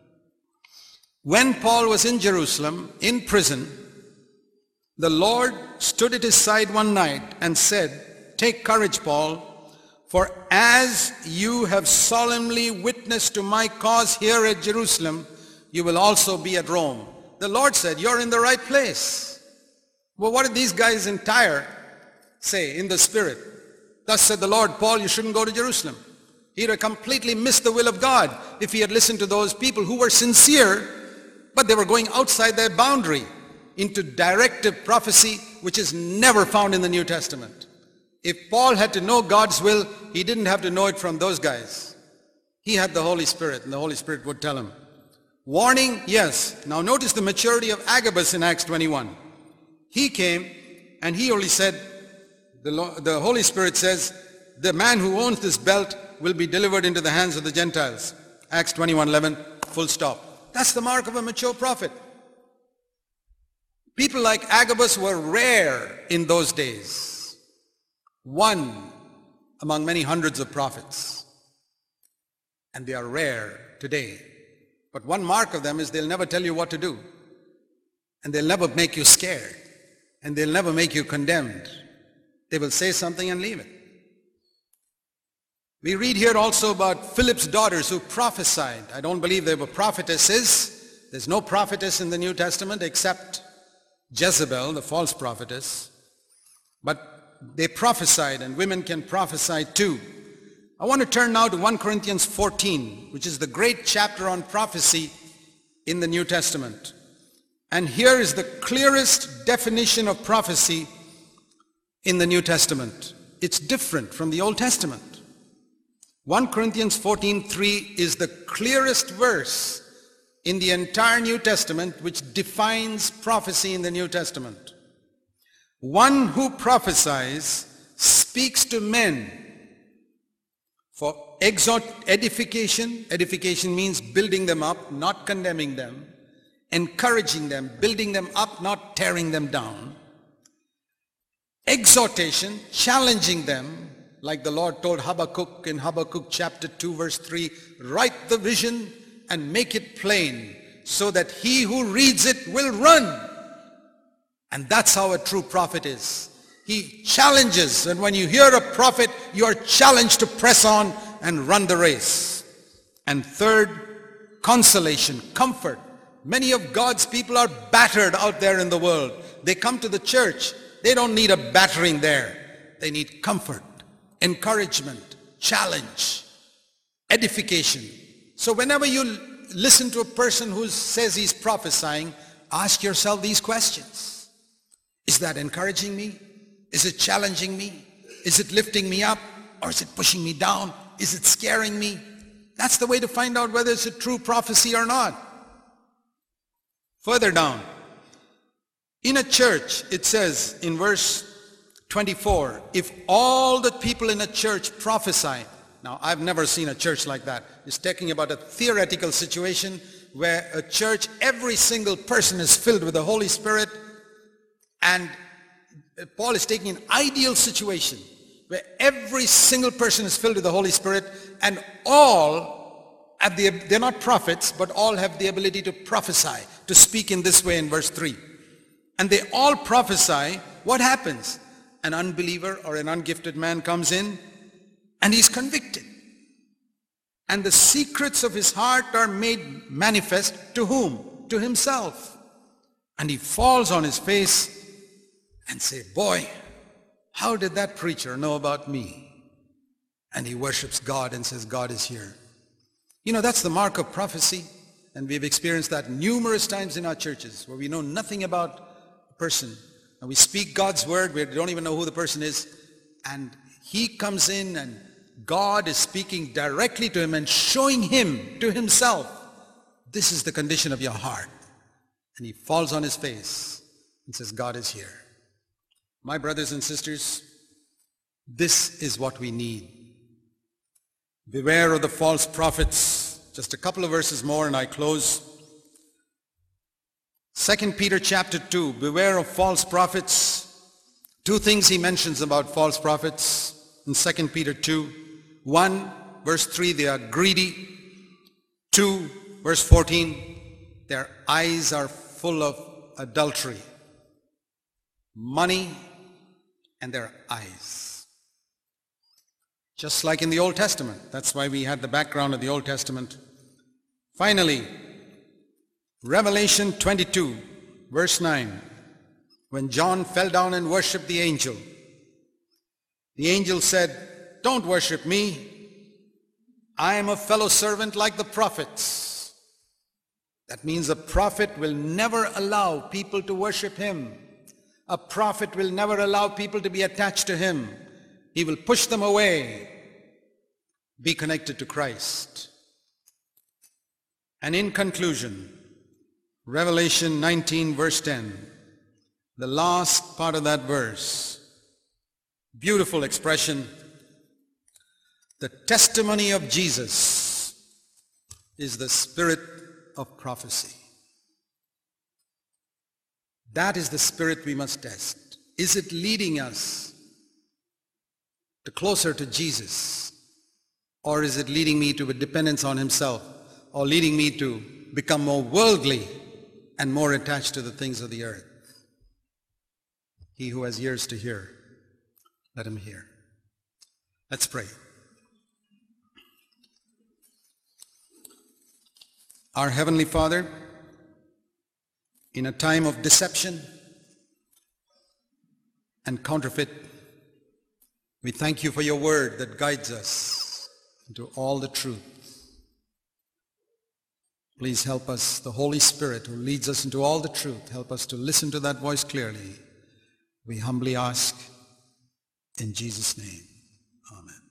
A: When Paul was in Jerusalem, in prison, the Lord stood at his side one night and said, take courage, Paul, for as you have solemnly witnessed to my cause here at Jerusalem, you will also be at Rome. The Lord said, you're in the right place. Well, what did these guys in Tyre say in the Spirit? Thus said the Lord, Paul, you shouldn't go to Jerusalem. He'd have completely missed the will of God if he had listened to those people who were sincere, but they were going outside their boundary into directive prophecy, which is never found in the New Testament. If Paul had to know God's will, he didn't have to know it from those guys. He had the Holy Spirit, and the Holy Spirit would tell him. Warning, yes. Now notice the maturity of Agabus in Acts 21. He came, and he only said, the Holy Spirit says, the man who owns this belt will be delivered into the hands of the Gentiles. Acts 21:11, full stop. That's the mark of a mature prophet. People like Agabus were rare in those days. One among many hundreds of prophets. And they are rare today. But one mark of them is they'll never tell you what to do. And they'll never make you scared. And they'll never make you condemned. They will say something and leave it. We read here also about Philip's daughters who prophesied. I don't believe they were prophetesses. There's no prophetess in the New Testament except Jezebel, the false prophetess. But they prophesied, and women can prophesy too. I want to turn now to 1 Corinthians 14, which is the great chapter on prophecy in the New Testament. And here is the clearest definition of prophecy in the New Testament. It's different from the Old Testament. 1 Corinthians 14:3 is the clearest verse in the entire New Testament which defines prophecy in the New Testament. One who prophesies speaks to men for edification. Edification means building them up, not condemning them, encouraging them, building them up, not tearing them down. Exhortation, challenging them, like the Lord told Habakkuk in Habakkuk chapter 2 verse 3, write the vision and make it plain so that he who reads it will run. And that's how a true prophet is. He challenges, and when you hear a prophet, you are challenged to press on and run the race. And third, consolation, comfort. Many of God's people are battered out there in the world. They come to the church. They don't need a battering there. They need comfort, encouragement, challenge, edification. So whenever you listen to a person who says he's prophesying, ask yourself these questions. Is that encouraging me? Is it challenging me? Is it lifting me up? Or is it pushing me down? Is it scaring me? That's the way to find out whether it's a true prophecy or not. Further down, in a church, it says in verse 24, if all the people in a church prophesy. Now, I've never seen a church like that. It's talking about a theoretical situation where a church, every single person is filled with the Holy Spirit, and Paul is taking an ideal situation where every single person is filled with the Holy Spirit, and all they're not prophets, but all have the ability to prophesy, to speak in this way in verse 3. And they all prophesy. What happens? An unbeliever or an ungifted man comes in and he's convicted. And the secrets of his heart are made manifest to whom? To himself. And he falls on his face and say, boy, how did that preacher know about me? And he worships God and says, God is here. You know, that's the mark of prophecy. And we've experienced that numerous times in our churches where we know nothing about a person. And we speak God's word, we don't even know who the person is. And he comes in and God is speaking directly to him and showing him to himself. This is the condition of your heart. And he falls on his face and says, God is here. My brothers and sisters, this is what we need. Beware of the false prophets. Just a couple of verses more and I close. 2 Peter chapter 2, beware of false prophets. Two things he mentions about false prophets in 2 Peter 2. 1, verse 3, they are greedy. 2, verse 14, their eyes are full of adultery. Money and their eyes. Just like in the Old Testament. That's why we had the background of the Old Testament. Finally, Revelation 22, verse 9. When John fell down and worshipped the angel said, don't worship me. I am a fellow servant like the prophets. That means a prophet will never allow people to worship him. A prophet will never allow people to be attached to him. He will push them away. Be connected to Christ. And in conclusion, Revelation 19 verse 10, the last part of that verse, beautiful expression, the testimony of Jesus is the spirit of prophecy. That is the spirit we must test. Is it leading us to closer to Jesus? Or is it leading me to a dependence on himself? Or leading me to become more worldly and more attached to the things of the earth? He who has ears to hear, let him hear. Let's pray. Our Heavenly Father, in a time of deception and counterfeit, we thank you for your word that guides us into all the truth. Please help us, the Holy Spirit who leads us into all the truth, help us to listen to that voice clearly. We humbly ask in Jesus' name. Amen.